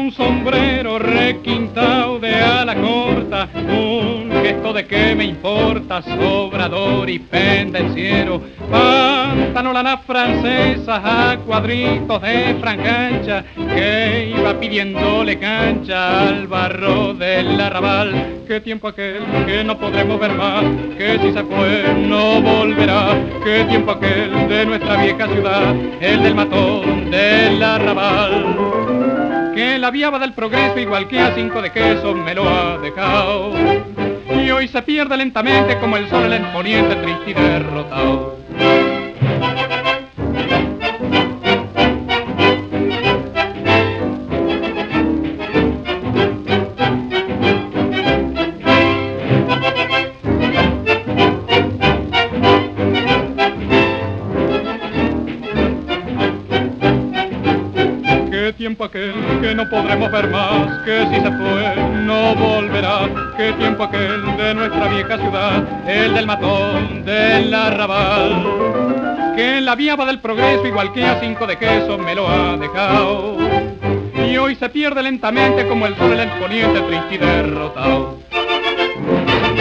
un sombrero requintado de ala corta, un gesto de que me importa, sobrador y pendenciero, pantalolanas francesas a cuadritos de frangancha, que iba pidiéndole cancha al barro del arrabal. Qué tiempo aquel que no podremos ver más, que si se fue no volverá. Qué tiempo aquel de nuestra vieja ciudad, el del matón del arrabal, que la viaba del progreso igual que a 5 de queso me lo ha dejado, y hoy se pierde lentamente como el sol en el poniente, triste y derrotado. Qué tiempo aquel que no podremos ver más, que si se fue no volverá. Qué tiempo aquel de nuestra vieja ciudad, el del matón del arrabal, que en la viaba del progreso igual que a 5 de queso me lo ha dejado, y hoy se pierde lentamente como el sol en el poniente, triste y derrotado.